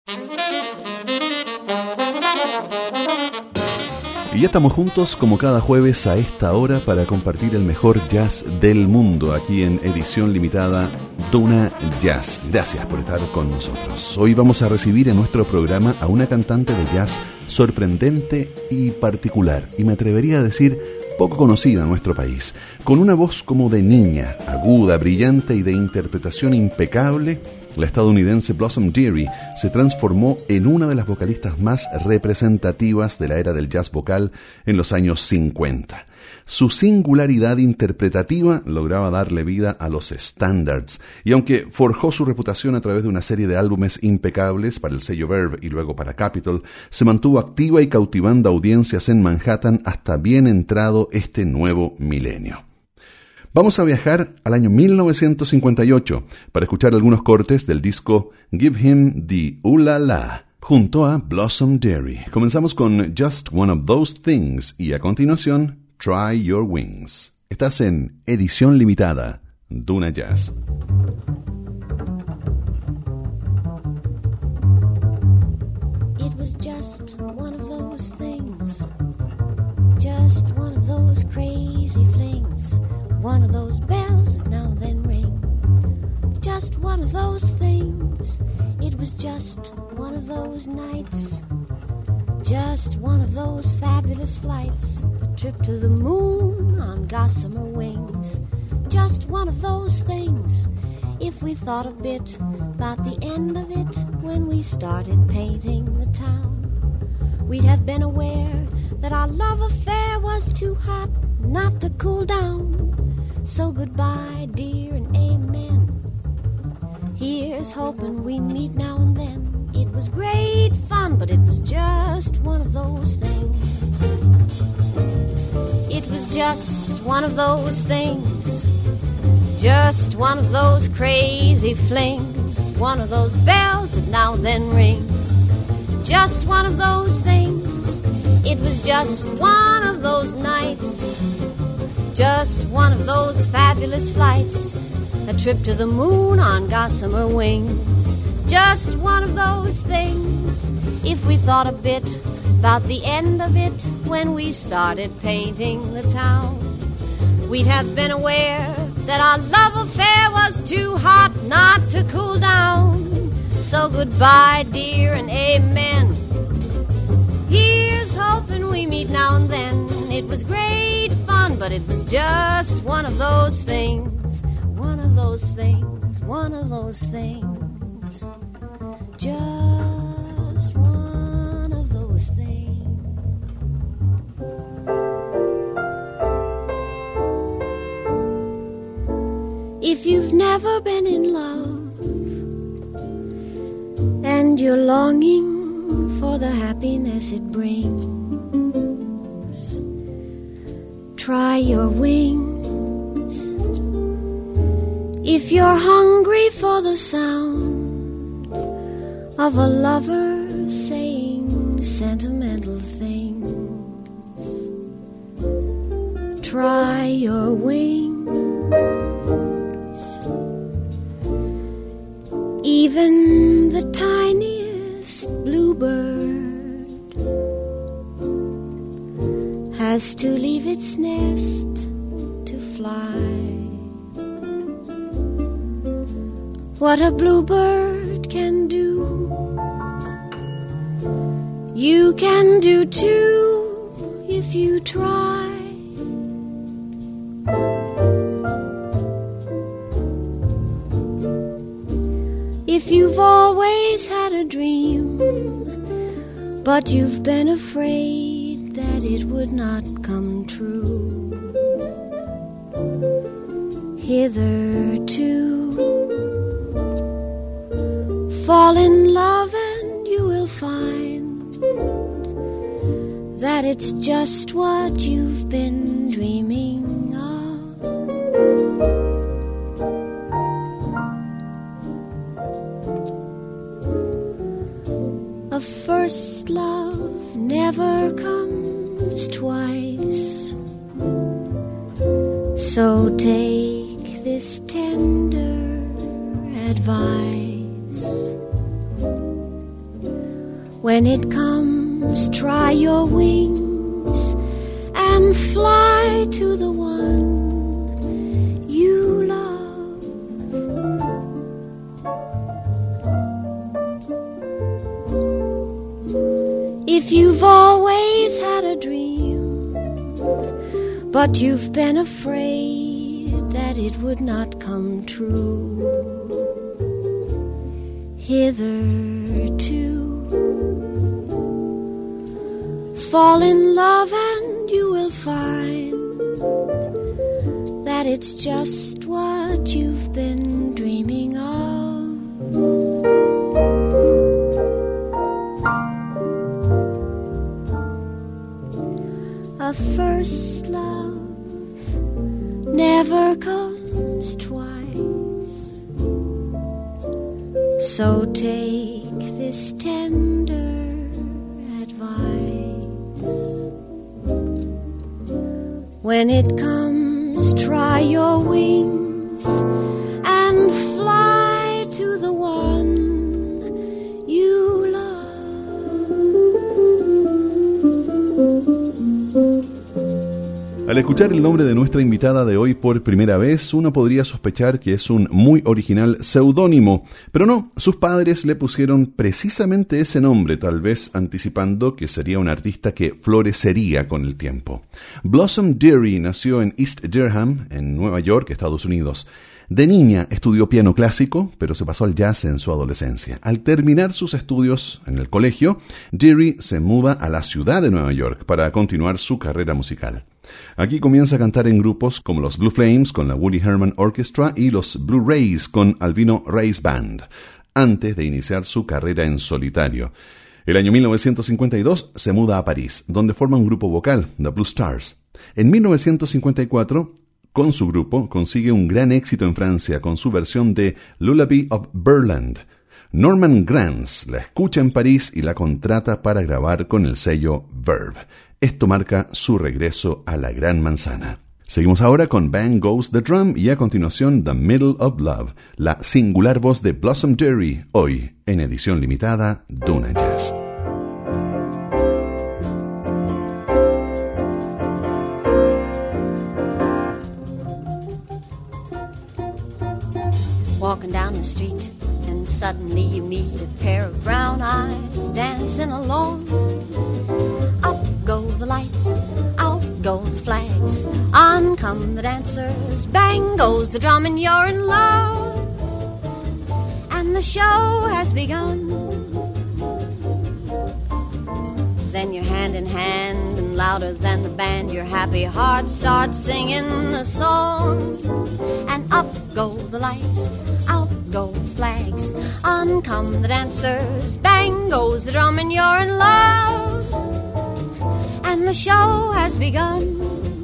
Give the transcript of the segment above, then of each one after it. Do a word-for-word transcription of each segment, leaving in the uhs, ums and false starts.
Y ya estamos juntos como cada jueves a esta hora para compartir el mejor jazz del mundo aquí en edición limitada Duna Jazz. Gracias por estar con nosotros. Hoy vamos a recibir en nuestro programa a una cantante de jazz sorprendente y particular, y me atrevería a decir poco conocida en nuestro país. Con una voz como de niña, aguda, brillante y de interpretación impecable, la estadounidense Blossom Dearie se transformó en una de las vocalistas más representativas de la era del jazz vocal en los años cincuenta. Su singularidad interpretativa lograba darle vida a los standards, y aunque forjó su reputación a través de una serie de álbumes impecables para el sello Verve y luego para Capitol, se mantuvo activa y cautivando audiencias en Manhattan hasta bien entrado este nuevo milenio. Vamos a viajar al año mil novecientos cincuenta y ocho para escuchar algunos cortes del disco Give Him the Ooh La La junto a Blossom Dearie. Comenzamos con Just One of Those Things y a continuación Try Your Wings. Estás en edición limitada Duna Jazz. It was just one of those things, just one of those crazy flings, one of those bells that now and then ring, just one of those things. It was just one of those nights, just one of those fabulous flights, a trip to the moon on gossamer wings, just one of those things. If we thought a bit about the end of it when we started painting the town, we'd have been aware that our love affair was too hot not to cool down. So goodbye, dear, and amen. Here's hoping we meet now and then. It was great fun, but it was just one of those things. It was just one of those things, just one of those crazy flings, one of those bells that now and then ring, just one of those things. It was just one of those nights, just one of those fabulous flights, a trip to the moon on gossamer wings, just one of those things. If we thought a bit about the end of it when we started painting the town, we'd have been aware that our love affair was too hot not to cool down. So goodbye, dear, and amen. Here's hoping we meet now and then. It was great fun, but it was just one of those things, one of those things, one of those things, just one of those things. If you've never been in love and you're longing for the happiness it brings, try your wings. If you're hungry for the sound of a lover saying sentimental things, try your wings. Even the tiniest bluebird has to leave its nest to fly. What a bluebird can do, you can do too if you try. If you've always had a dream, but you've been afraid that it would not come true, hitherto, fall in love and you will find that it's just what you've been dreaming of. A first love never comes twice, so take this tender advice. When it comes, try your wings and fly to the one you love. If you've always had a dream, but you've been afraid that it would not come true, hitherto, fall in love and you will find that it's just what you've been dreaming of. A first love never comes twice, so take this tender advice. When it comes, try your wings and fly to the one you love. Al escuchar el nombre de nuestra invitada de hoy por primera vez, uno podría sospechar que es un muy original seudónimo, pero no, sus padres le pusieron precisamente ese nombre, tal vez anticipando que sería un artista que florecería con el tiempo. Blossom Dearie nació en East Durham, en Nueva York, Estados Unidos. De niña estudió piano clásico, pero se pasó al jazz en su adolescencia. Al terminar sus estudios en el colegio, Dearie se muda a la ciudad de Nueva York para continuar su carrera musical. Aquí comienza a cantar en grupos como los Blue Flames con la Woody Herman Orchestra y los Blue Rays con Albino Ray's Band, antes de iniciar su carrera en solitario. El año mil novecientos cincuenta y dos se muda a París, donde forma un grupo vocal, The Blue Stars. En mil novecientos cincuenta y cuatro, con su grupo, consigue un gran éxito en Francia con su versión de Lullaby of Berland. Norman Granz la escucha en París y la contrata para grabar con el sello Verve. Esto marca su regreso a la Gran Manzana. Seguimos ahora con Bang Goes the Drum y a continuación The Middle of Love, la singular voz de Blossom Dearie, hoy en edición limitada Duna Jazz. Walking down the street and suddenly you meet a pair of brown eyes dancing along. Up go the lights, out go the flags, on come the dancers, bang goes the drum and you're in love. And the show has begun. Then you're hand in hand and louder than the band, your happy heart starts singing a song. And up go the lights, out go the flags, on come the dancers, bang goes the drum and you're in love. And the show has begun.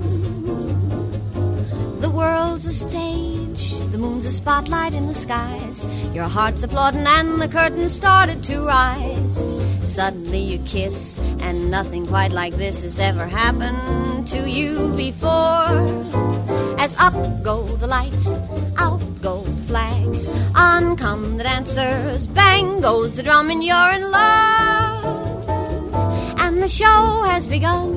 The world's a stage, the moon's a spotlight in the skies, your heart's applauding and the curtain started to rise. Suddenly you kiss, and nothing quite like this has ever happened to you before. As up go the lights, out go the flags, on come the dancers, bang goes the drum and you're in love. And the show has begun.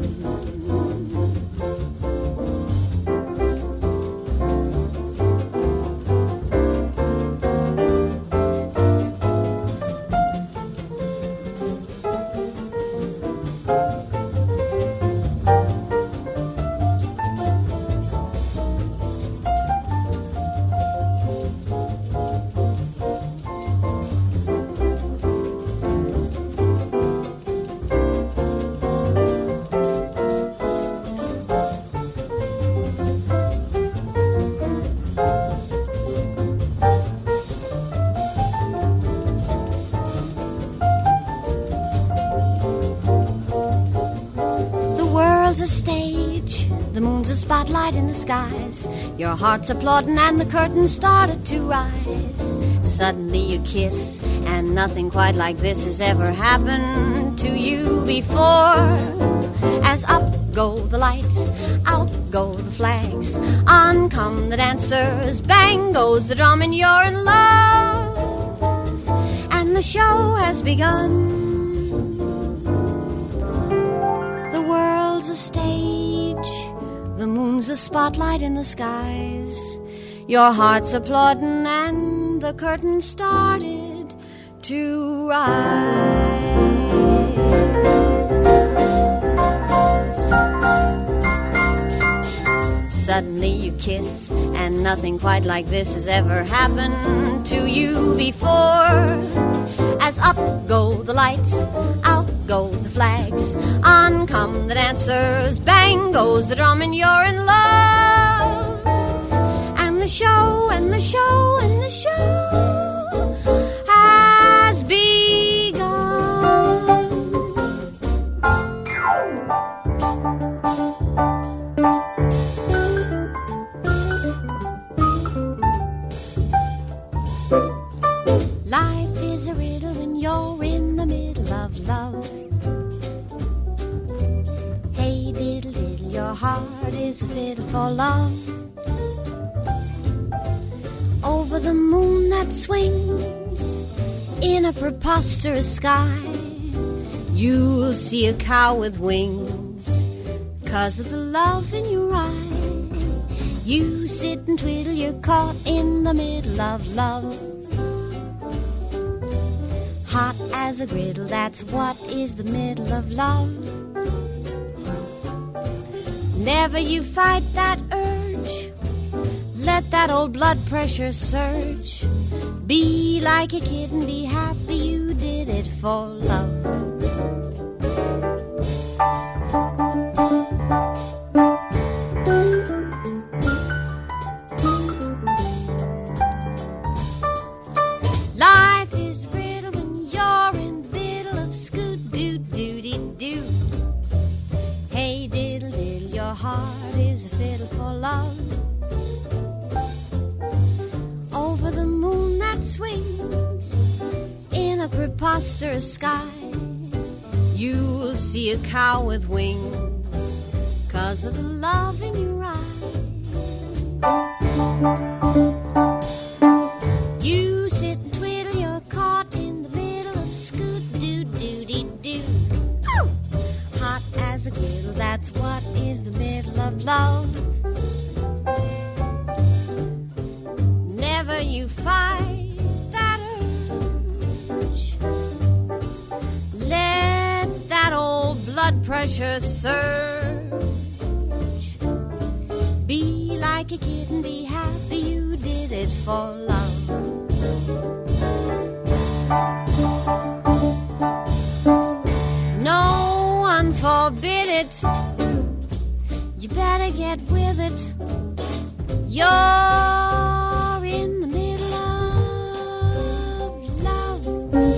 A stage, the moon's a spotlight in the skies, your heart's applauding and the curtain started to rise. Suddenly you kiss, and nothing quite like this has ever happened to you before. As up go the lights, out go the flags, on come the dancers, bang goes the drum and you're in love. And the show has begun. stage. The moon's a spotlight in the skies. Your heart's applauding and the curtain started to rise. Suddenly you kiss, and nothing quite like this has ever happened to you before. As up go the lights, out go the flags, on come the dancers, bang goes the drum, and you're in love. And the show, and the show, and the show has begun. Life is a riddle when you're in the middle of love. Hey diddle diddle, your heart is a fiddle for love. Over the moon that swings in a preposterous sky, you'll see a cow with wings 'cause of the love in your eye. You sit and twiddle, you're caught in the middle of love. Hot as a griddle, that's what is the middle of love. Never you fight that urge, let that old blood pressure surge. Be like a kid and be happy you did it for love. Preposterous sky, you'll see a cow with wings 'cause of the love in your eye. You sit and twiddle, you're caught in the middle of scoot-doo-doo-dee-doo. Hot as a griddle, that's what is the middle of love. Never you fight blood pressure surge. Be like a kid and be happy you did it for love. No one forbid it. You better get with it. You're in the middle of love.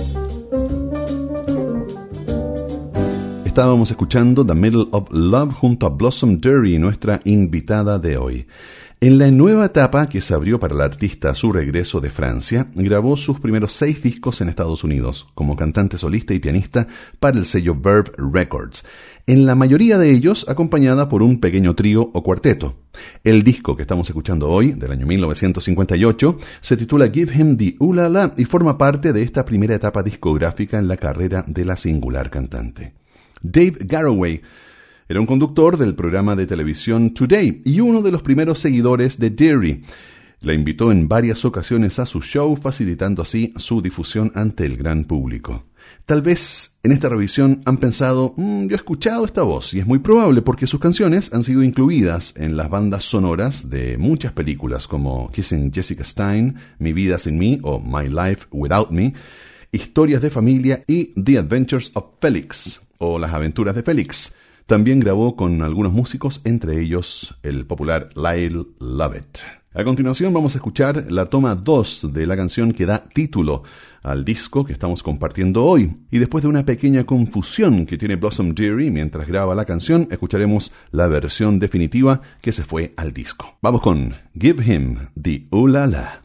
Estábamos escuchando The Middle of Love junto a Blossom Derry, nuestra invitada de hoy. En la nueva etapa que se abrió para la artista a su regreso de Francia, grabó sus primeros seis discos en Estados Unidos, como cantante solista y pianista para el sello Verve Records, en la mayoría de ellos acompañada por un pequeño trío o cuarteto. El disco que estamos escuchando hoy, del año mil novecientos cincuenta y ocho, se titula Give Him the Ooh La La y forma parte de esta primera etapa discográfica en la carrera de la singular cantante. Dave Garroway era un conductor del programa de televisión Today y uno de los primeros seguidores de Derry. La invitó en varias ocasiones a su show, facilitando así su difusión ante el gran público. Tal vez en esta revisión han pensado, mmm, yo he escuchado esta voz, y es muy probable porque sus canciones han sido incluidas en las bandas sonoras de muchas películas como Kissing Jessica Stein, Mi Vida Sin Mí o My Life Without Me, Historias de Familia y The Adventures of Felix o Las Aventuras de Félix. También grabó con algunos músicos, entre ellos el popular Lyle Lovett. A continuación vamos a escuchar la toma dos de la canción que da título al disco que estamos compartiendo hoy. Y después de una pequeña confusión que tiene Blossom Derry mientras graba la canción, escucharemos la versión definitiva que se fue al disco. Vamos con Give Him the Ooh La La.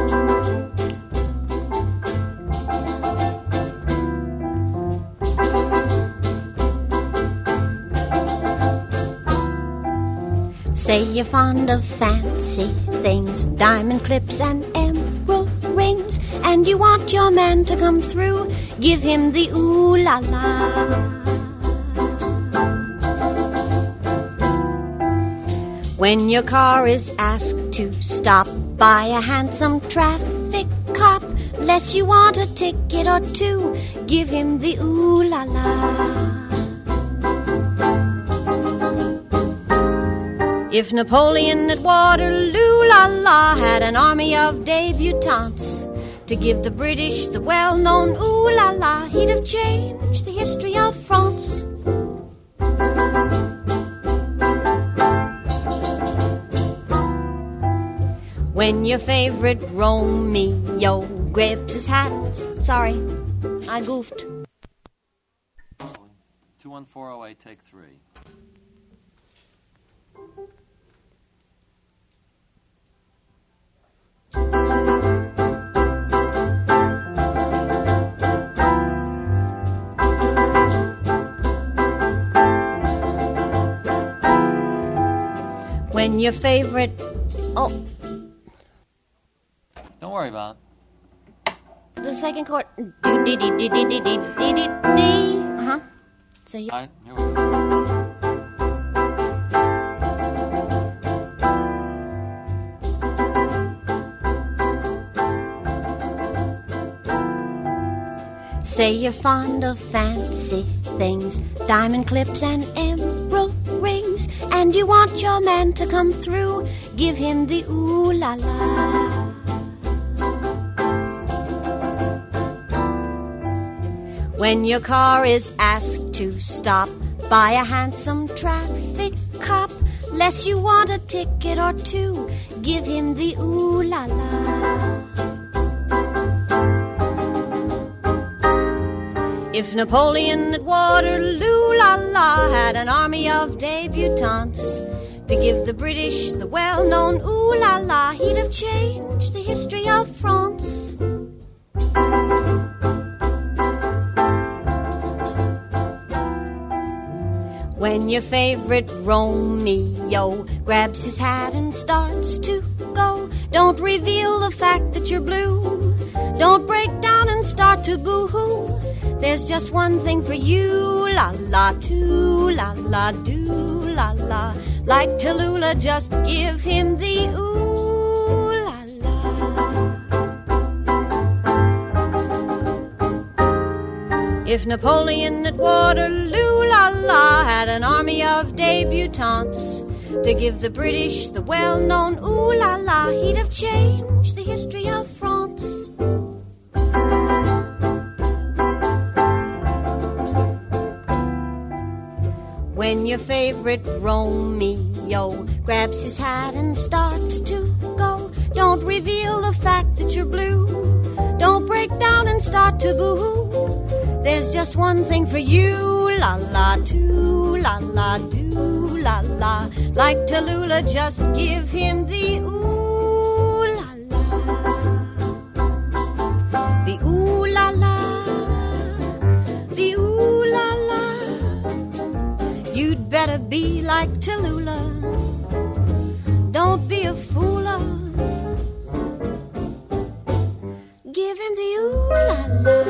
Say you're fond of fancy things, diamond clips and emerald rings, and you want your man to come through. Give him the ooh la la. When your car is asked to stop by a handsome traffic cop, unless you want a ticket or two, give him the ooh la la. If Napoleon at Waterloo, la la, had an army of debutantes to give the British the well-known ooh la la, he'd have changed the history of France. When your favorite Romeo grabs his hat, sorry, I goofed. two one four oh eight, take three. When your favorite, oh, don't worry about it. The second chord, do dee dee dee dee dee dee dee dee dee. Uh huh. So you. All right, here we go. Say you're fond of fancy things, diamond clips and emerald rings, and you want your man to come through, give him the ooh la la. When your car is asked to stop by a handsome traffic cop, lest you want a ticket or two, give him the ooh la la. If Napoleon at Waterloo, la la, had an army of debutantes to give the British the well-known ooh la la, he'd have changed the history of France. When your favorite Romeo grabs his hat and starts to go, don't reveal the fact that you're blue. Don't break down and start to boo-hoo. There's just one thing for you, la la, too, la la, do, la la. Like Tallulah, just give him the ooh la la. If Napoleon at Waterloo, la la, had an army of debutantes to give the British the well-known ooh la la, he'd have changed the history of France. When your favorite Romeo grabs his hat and starts to go, don't reveal the fact that you're blue. Don't break down and start to boo-hoo. There's just one thing for you, la la, too, la la, do, la la. Like Tallulah, just give him the ooh la la. The ooh la la, the ooh la la. You'd better be like Tallulah. Don't be a fool. Give him the ooh la la.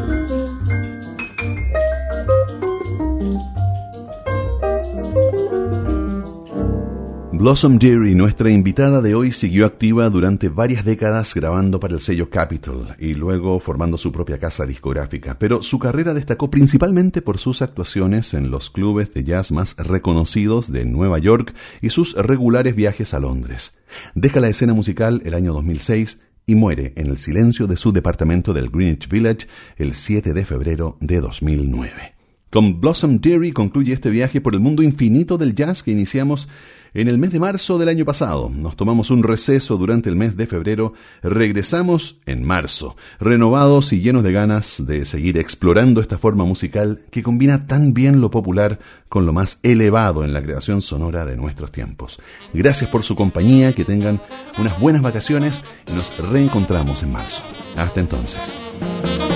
Blossom Dearie, nuestra invitada de hoy, siguió activa durante varias décadas grabando para el sello Capitol y luego formando su propia casa discográfica, pero su carrera destacó principalmente por sus actuaciones en los clubes de jazz más reconocidos de Nueva York y sus regulares viajes a Londres. Deja la escena musical el año dos mil seis y muere en el silencio de su departamento del Greenwich Village el siete de febrero de dos mil nueve. Con Blossom Dearie concluye este viaje por el mundo infinito del jazz que iniciamos en el mes de marzo del año pasado. Nos tomamos un receso durante el mes de febrero, regresamos en marzo, renovados y llenos de ganas de seguir explorando esta forma musical que combina tan bien lo popular con lo más elevado en la creación sonora de nuestros tiempos. Gracias por su compañía, que tengan unas buenas vacaciones y nos reencontramos en marzo. Hasta entonces.